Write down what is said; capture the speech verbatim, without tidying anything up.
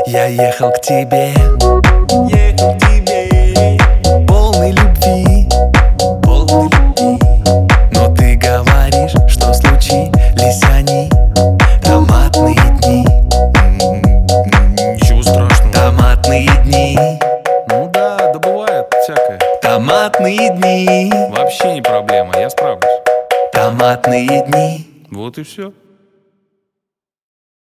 Я ехал к тебе, ехал к тебе, полный любви, полный любви. но ты говоришь, что случились они. Томатные дни, Ничего страшного. томатные дни, Ну да, да бывает всякое. томатные дни, Вообще не проблема, я справлюсь. томатные дни. Вот и все.